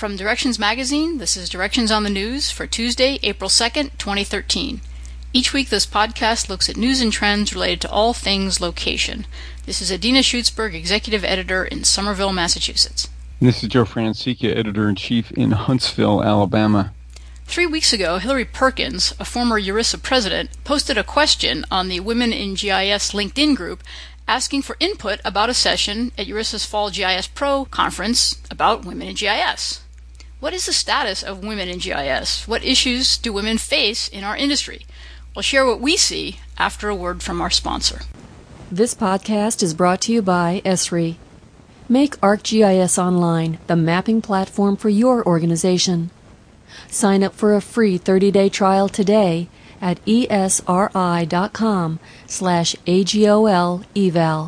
From Directions Magazine, this is Directions on the News for Tuesday, April 2nd, 2013. Each week this podcast looks at news and trends related to all things location. This is Adina Schutzberg, Executive Editor in Somerville, Massachusetts. This is Joe Francica, Editor-in-Chief in Huntsville, Alabama. 3 weeks ago, Hillary Perkins, a former ERISA president, posted a question on the Women in GIS LinkedIn group asking for input about a session at ERISA's Fall GIS Pro conference about women in GIS. What is the status of women in GIS? What issues do women face in our industry? We'll share what we see after a word from our sponsor. This podcast is brought to you by Esri. Make ArcGIS Online the mapping platform for your organization. Sign up for a free 30-day trial today at esri.com/AGOL-eval.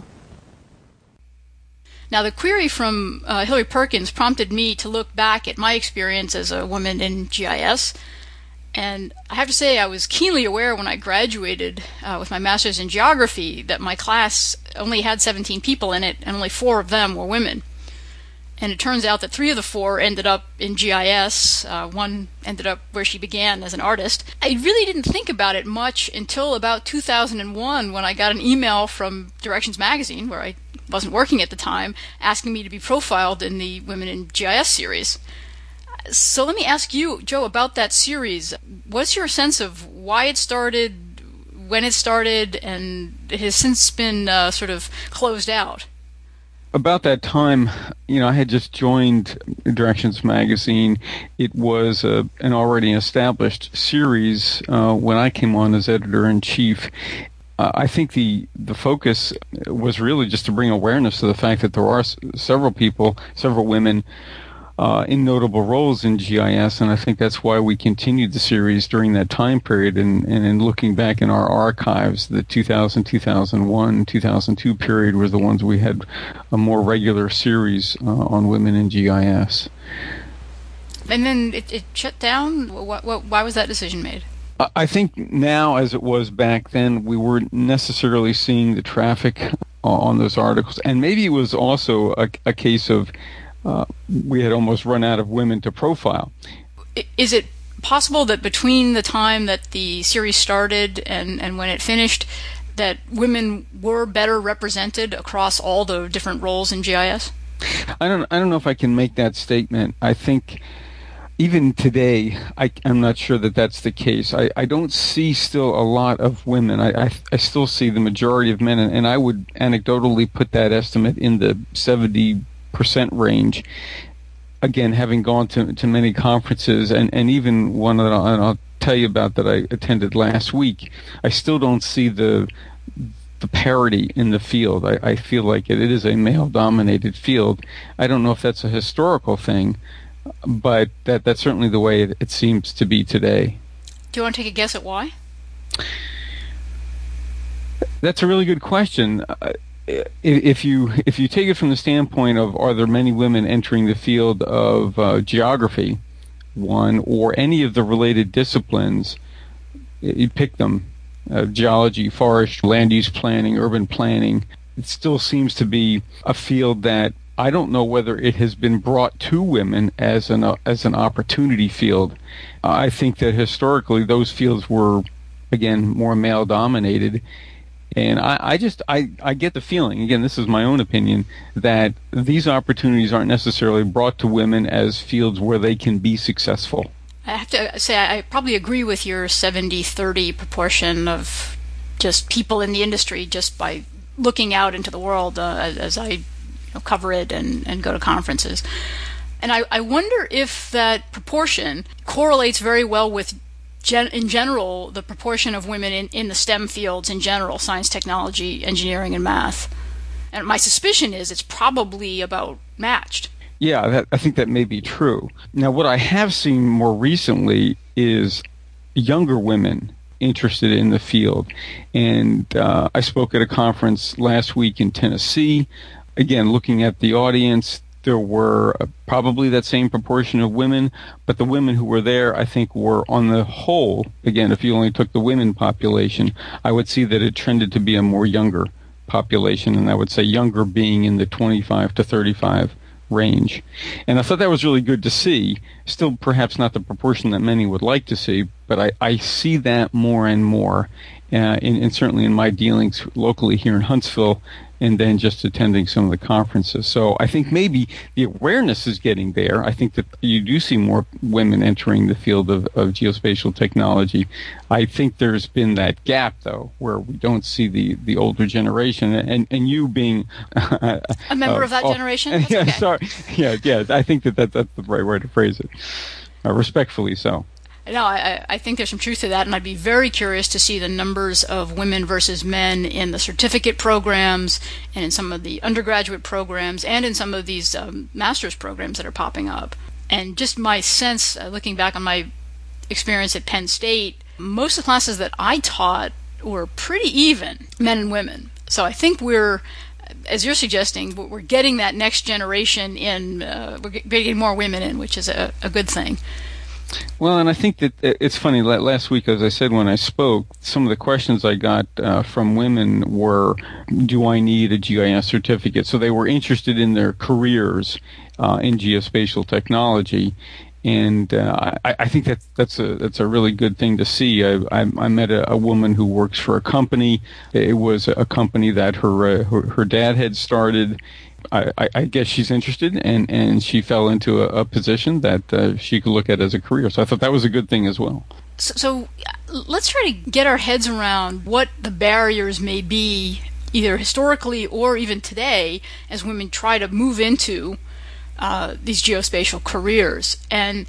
Now, the query from Hillary Perkins prompted me to look back at my experience as a woman in GIS. And I have to say, I was keenly aware when I graduated with my master's in geography that my class only had 17 people in it, and only 4 of them were women. And it turns out that 3 of the 4 ended up in GIS. One ended up where she began as an artist. I really didn't think about it much until about 2001 when I got an email from Directions Magazine, where I wasn't working at the time, asking me to be profiled in the Women in GIS series. So let me ask you, Joe, about that series. What's your sense of why it started, when it started, and it has since been sort of closed out? About that time, I had just joined Directions Magazine. It was an already established series when I came on as Editor-in-Chief. I think the focus was really just to bring awareness to the fact that there are several women in notable roles in GIS, and I think that's why we continued the series during that time period. And in looking back in our archives, the 2000, 2001, 2002 period were the ones we had a more regular series on women in GIS. And then it shut down? Why was that decision made? I think now, as it was back then, we weren't necessarily seeing the traffic on those articles. And maybe it was also a case of we had almost run out of women to profile. Is it possible that between the time that the series started and when it finished, that women were better represented across all the different roles in GIS? I don't know if I can make that statement. I think even today, I'm not sure that that's the case. I don't see still a lot of women. I still see the majority of men, and I would anecdotally put that estimate in the 70% range. Again, having gone to many conferences, and even one that I'll tell you about that I attended last week, I still don't see the parity in the field. I feel like it is a male-dominated field. I don't know if that's a historical thing, but that's certainly the way it seems to be today. Do you want to take a guess at why? That's a really good question. If you take it from the standpoint of are there many women entering the field of geography, one, or any of the related disciplines, you pick them, geology, forest, land use planning, urban planning, it still seems to be a field that I don't know whether it has been brought to women as an opportunity field. I think that historically those fields were, again, more male-dominated. And I get the feeling, again, this is my own opinion, that these opportunities aren't necessarily brought to women as fields where they can be successful. I have to say I probably agree with your 70-30 proportion of just people in the industry just by looking out into the world as I cover it and go to conferences. And I wonder if that proportion correlates very well with in general, the proportion of women in the STEM fields in general, science, technology, engineering, and math. And my suspicion is it's probably about matched. Yeah, I think that may be true. Now, what I have seen more recently is younger women interested in the field. And I spoke at a conference last week in Tennessee. Again, looking at the audience, there were probably that same proportion of women, but the women who were there, I think, were on the whole, again, if you only took the women population, I would see that it trended to be a more younger population, and I would say younger being in the 25 to 35 range. And I thought that was really good to see. Still perhaps not the proportion that many would like to see, but I see that more and more, and certainly in my dealings locally here in Huntsville, and then just attending some of the conferences. So I think maybe the awareness is getting there. I think that you do see more women entering the field of geospatial technology. I think there's been that gap, though, where we don't see the older generation, and you being a member of that generation. That's yeah, okay. Sorry, yeah. I think that's the right way to phrase it, respectfully so. No, I think there's some truth to that, and I'd be very curious to see the numbers of women versus men in the certificate programs and in some of the undergraduate programs and in some of these master's programs that are popping up. And just my sense, looking back on my experience at Penn State, most of the classes that I taught were pretty even, men and women. So I think we're, as you're suggesting, we're getting that next generation in, we're getting more women in, which is a good thing. Well, and I think that it's funny. Last week, as I said when I spoke, some of the questions I got from women were, do I need a GIS certificate? So they were interested in their careers in geospatial technology. And I think that's a really good thing to see. I met a woman who works for a company. It was a company that her dad had started. I guess she's interested, and she fell into a position that she could look at as a career. So I thought that was a good thing as well. So let's try to get our heads around what the barriers may be, either historically or even today, as women try to move into these geospatial careers. And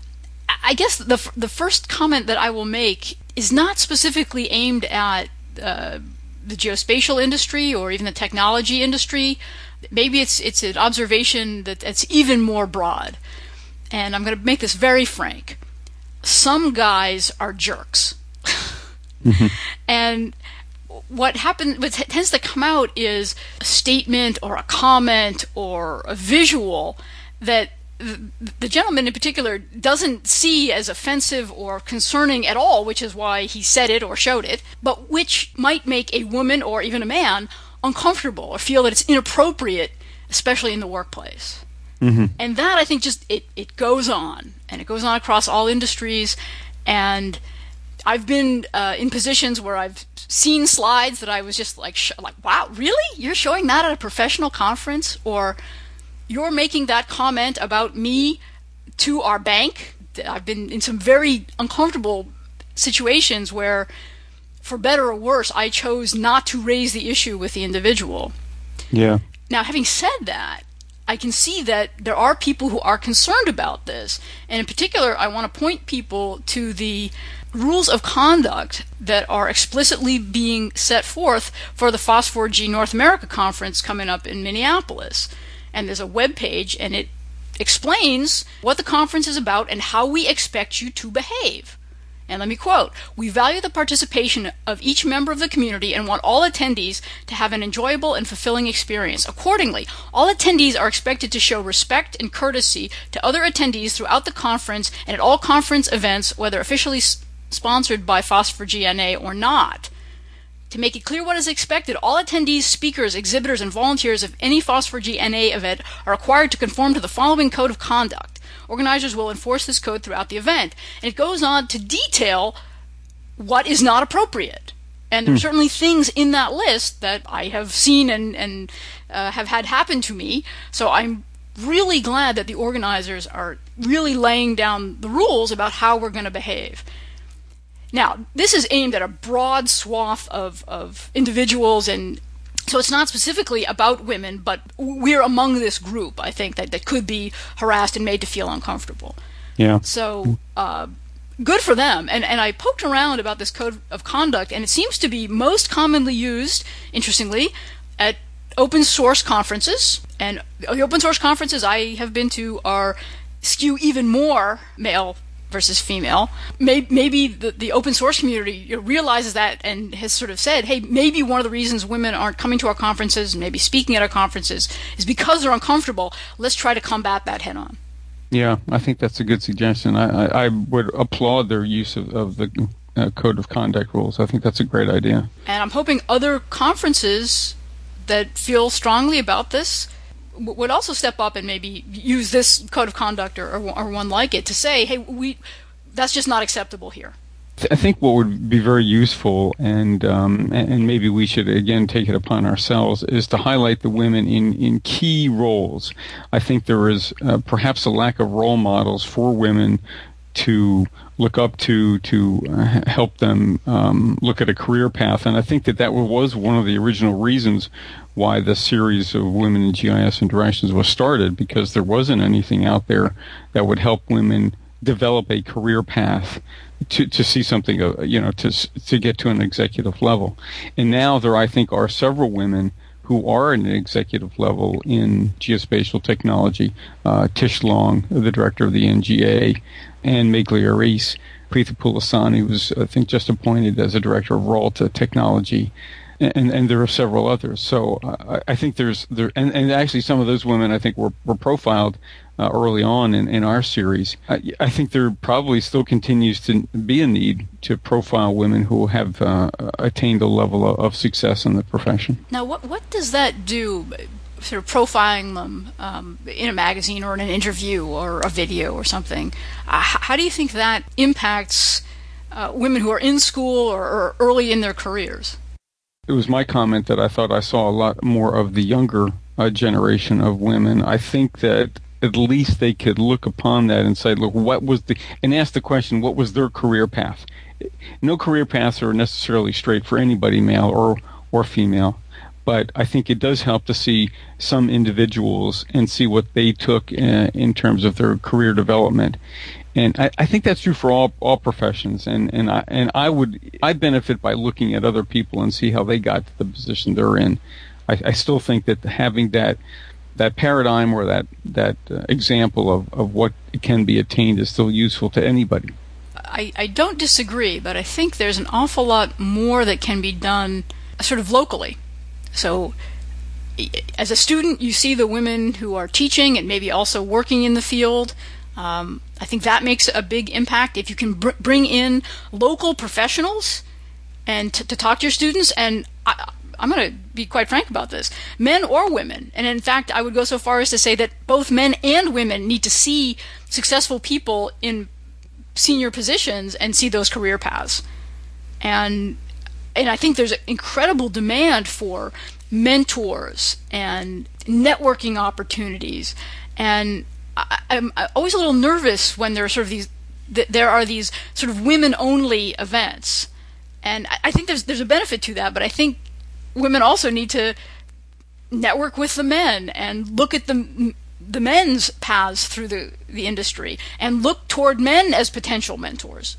I guess the first comment that I will make is not specifically aimed at the geospatial industry or even the technology industry. Maybe it's an observation that's even more broad. And I'm going to make this very frank. Some guys are jerks. Mm-hmm. And what tends to come out is a statement or a comment or a visual that the gentleman in particular doesn't see as offensive or concerning at all, which is why he said it or showed it, but which might make a woman or even a man uncomfortable or feel that it's inappropriate, especially in the workplace. Mm-hmm. And that, I think, just it goes on, and it goes on across all industries. And I've been in positions where I've seen slides that I was just like, wow, really? You're showing that at a professional conference? Or you're making that comment about me to our bank? I've been in some very uncomfortable situations where, for better or worse, I chose not to raise the issue with the individual. Yeah. Now, having said that, I can see that there are people who are concerned about this. And in particular, I want to point people to the rules of conduct that are explicitly being set forth for the FOSS4G North America Conference coming up in Minneapolis. And there's a web page, and it explains what the conference is about and how we expect you to behave. And let me quote, "We value the participation of each member of the community and want all attendees to have an enjoyable and fulfilling experience. Accordingly, all attendees are expected to show respect and courtesy to other attendees throughout the conference and at all conference events, whether officially sponsored by FOSS4G NA or not. To make it clear what is expected, all attendees, speakers, exhibitors, and volunteers of any FOSS4G NA event are required to conform to the following code of conduct. Organizers will enforce this code throughout the event." And it goes on to detail what is not appropriate. And there are certainly things in that list that I have seen and have had happen to me. So I'm really glad that the organizers are really laying down the rules about how we're going to behave. Now, this is aimed at a broad swath of individuals, and so it's not specifically about women, but we're among this group, I think, that could be harassed and made to feel uncomfortable. Yeah. So good for them. And I poked around about this code of conduct, and it seems to be most commonly used, interestingly, at open source conferences. And the open source conferences I have been to skew even more male versus female. Maybe the open source community realizes that and has sort of said, hey, maybe one of the reasons women aren't coming to our conferences and maybe speaking at our conferences is because they're uncomfortable. Let's try to combat that head on. Yeah, I think that's a good suggestion. I would applaud their use of the code of conduct rules. I think that's a great idea. And I'm hoping other conferences that feel strongly about this would also step up and maybe use this code of conduct or one like it to say, hey, that's just not acceptable here. I think what would be very useful, and maybe we should again take it upon ourselves, is to highlight the women in key roles. I think there is perhaps a lack of role models for women to look up to help them look at a career path, and I think that was one of the original reasons why the series of Women in GIS and Directions was started, because there wasn't anything out there that would help women develop a career path to see something, to get to an executive level. And now there, I think, are several women who are at an executive level in geospatial technology. Tish Long, the director of the NGA, and Meglia Reese. Preetha Pulasani was, I think, just appointed as a director of Ralta Technology. And there are several others. So I think and actually some of those women I think were profiled early on in our series. I think there probably still continues to be a need to profile women who have attained a level of success in the profession. Now, what does that do, sort of profiling them in a magazine or in an interview or a video or something? How do you think that impacts women who are in school or early in their careers? It was my comment that I thought I saw a lot more of the younger generation of women. I think that at least they could look upon that and say, look, and ask the question, what was their career path? No career paths are necessarily straight for anybody, male or female, but I think it does help to see some individuals and see what they took in terms of their career development. And I think that's true for all professions, and I benefit by looking at other people and see how they got to the position they're in. I still think that having that paradigm or that example of what can be attained is still useful to anybody. I don't disagree, but I think there's an awful lot more that can be done sort of locally. So as a student, you see the women who are teaching and maybe also working in the field. I think that makes a big impact if you can bring in local professionals and to talk to your students. And I'm going to be quite frank about this, men or women. And in fact, I would go so far as to say that both men and women need to see successful people in senior positions and see those career paths. And I think there's an incredible demand for mentors and networking opportunities. And I'm always a little nervous when there are sort of there are these sort of women-only events, and I think there's a benefit to that. But I think women also need to network with the men and look at the men's paths through the industry and look toward men as potential mentors.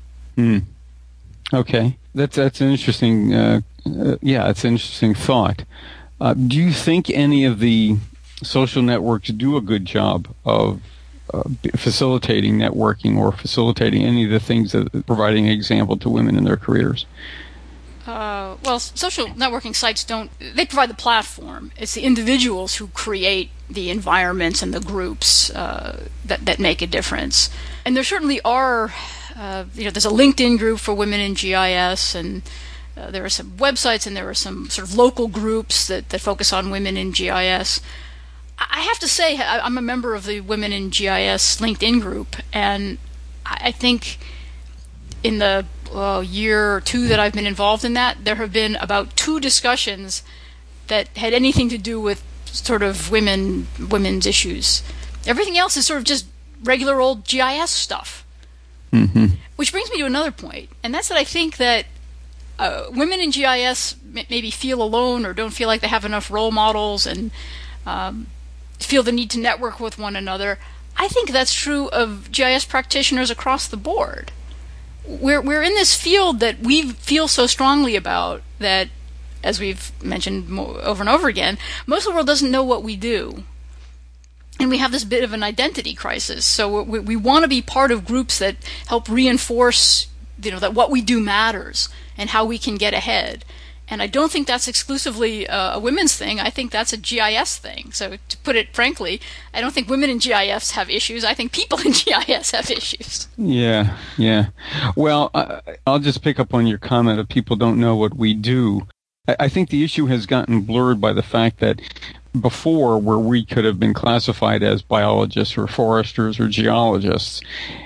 Okay, that's an interesting. It's an interesting thought. Do you think any of the social networks do a good job of facilitating networking or facilitating any of the things that providing an example to women in their careers? Well, social networking sites they provide the platform. It's the individuals who create the environments and the groups that make a difference. And there certainly are, there's a LinkedIn group for women in GIS, and there are some websites, and there are some sort of local groups that focus on women in GIS. I have to say, I'm a member of the Women in GIS LinkedIn group, and I think in the year or two that I've been involved in that, there have been about 2 discussions that had anything to do with sort of women's issues. Everything else is sort of just regular old GIS stuff. Mm-hmm. Which brings me to another point, and that's that I think that women in GIS maybe feel alone or don't feel like they have enough role models and feel the need to network with one another. I think that's true of GIS practitioners across the board. We're in this field that we feel so strongly about that, as we've mentioned over and over again, most of the world doesn't know what we do. And we have this bit of an identity crisis. So we want to be part of groups that help reinforce, that what we do matters and how we can get ahead. And I don't think that's exclusively a women's thing. I think that's a GIS thing. So to put it frankly, I don't think women in GIS have issues. I think people in GIS have issues. Yeah. Well, I'll just pick up on your comment of people don't know what we do. I think the issue has gotten blurred by the fact that before where we could have been classified as biologists or foresters or geologists.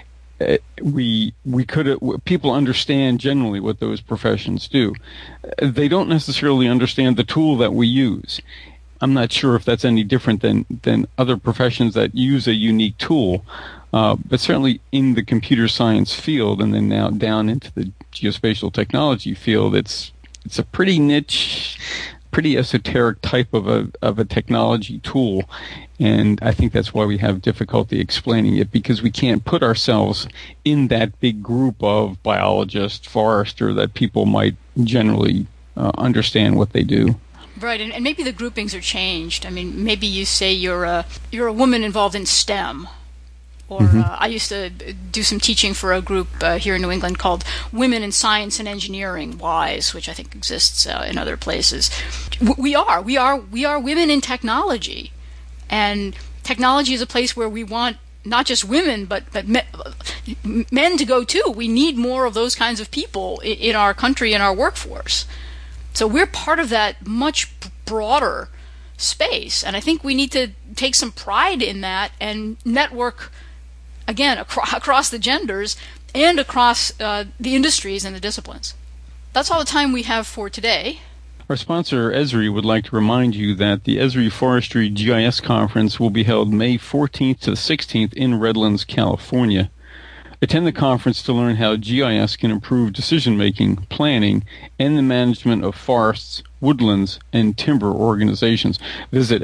People understand generally what those professions do. They don't necessarily understand the tool that we use. I'm not sure if that's any different than other professions that use a unique tool, but certainly in the computer science field, and then now down into the geospatial technology field, it's a pretty niche, pretty esoteric type of a technology tool. And I think that's why we have difficulty explaining it, because we can't put ourselves in that big group of biologist, forester that people might generally understand what they do. Right, and maybe the groupings are changed. I mean, maybe you say you're a woman involved in STEM, or I used to do some teaching for a group here in New England called Women in Science and Engineering, WISE, which I think exists in other places. We are women in technology. And technology is a place where we want not just women, but men to go too. We need more of those kinds of people in our country, in our workforce. So we're part of that much broader space. And I think we need to take some pride in that and network, again, across the genders and across the industries and the disciplines. That's all the time we have for today. Our sponsor, Esri, would like to remind you that the Esri Forestry GIS Conference will be held May 14th to the 16th in Redlands, California. Attend the conference to learn how GIS can improve decision-making, planning, and the management of forests, woodlands, and timber organizations. Visit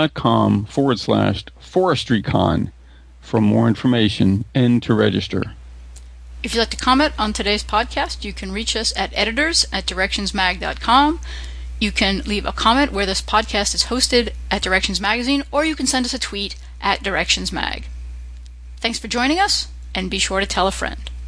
esri.com/forestrycon for more information and to register. If you'd like to comment on today's podcast, you can reach us at editors@directionsmag.com. You can leave a comment where this podcast is hosted at Directions Magazine, or you can send us a tweet at DirectionsMag. Thanks for joining us, and be sure to tell a friend.